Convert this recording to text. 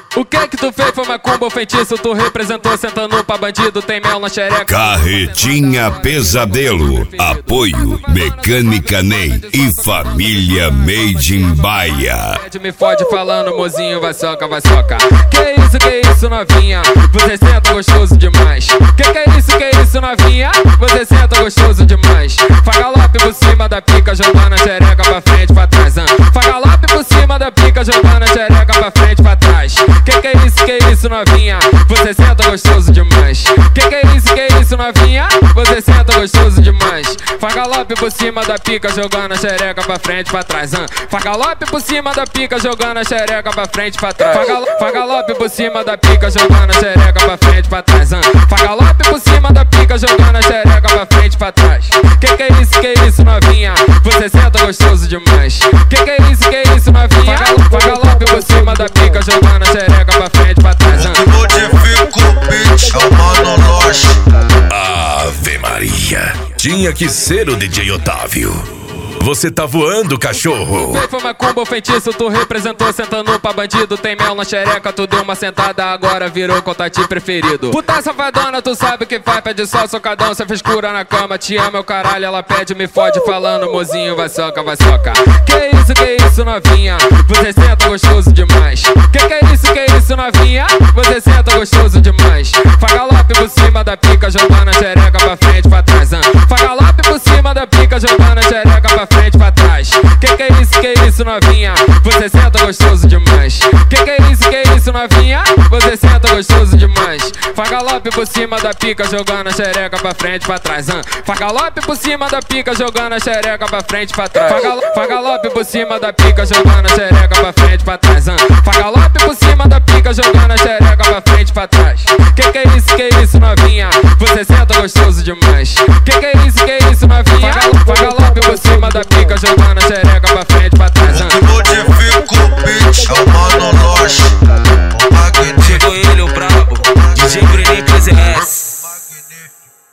O que tu fez foi macumba ou feitiço? Tu representou sentando pra bandido, tem mel na xereca. Carretinha Pesadelo, apoio Mecânica Ney e Família Made in Bahia. Me fode falando, mozinho, vai soca, vai soca. Que isso, novinha? Você senta gostoso demais. Que isso, novinha? Você senta gostoso demais. Faz galope por cima da pica, jogando a xereca pra frente, pra trás. Faz galope por cima da pica, jogando a xereca pra frente, pra trás. Que isso, novinha? Você senta gostoso demais. Que isso, novinha? Você senta gostoso demais. Faz galope por cima da pica, jogando a xereca pra frente, pra trás. Faz galope por cima da pica, jogando a xereca pra frente, pra trás. Faz galope por cima da pica, jogando a xereca pra frente, pra trás. Faz galope por cima da pica, jogando a xereca pra frente, pra trás. Que isso, novinha? Você senta gostoso demais. Que isso, novinha? Faz galope por cima da pica, jogando a xereca pra frente, pra trás. Modifica o beat, chamando nós. Ave Maria, tinha que ser o DJ Otávio. Você tá voando, cachorro. Foi macumba ou feitiço, tu representou sentando pra bandido. Tem mel na xereca, tu deu uma sentada, agora virou contatinho preferido. Puta safadona, tu sabe o que faz, pede só socadão, cê fez cura na cama. Te ama, o caralho, ela pede, me fode falando, mozinho, vai soca, vai soca. Que isso, novinha? Você senta gostoso demais. Que isso, novinha? Você senta gostoso demais. Faz galope por cima da pica, jogando a xereca pra frente, pra trás. Faz galope por cima da pica, jogando a xereca pra frente, pra trás. Que isso, novinha? Você senta gostoso demais. Que isso, novinha? Você senta gostoso demais. Faz galope por cima da pica, jogando a xereca pra frente, pra trás. Faz galope por cima da pica, jogando a xereca pra frente, pra trás. Faz galope por cima da pica, jogando a xereca pra frente, pra trás. Faz galope por cima da pica, jogando a xereca pra frente, pra trás. Que isso, novinha? Você senta gostoso demais. Que isso, novinha? Faz galope por cima da pica, jogando a xereca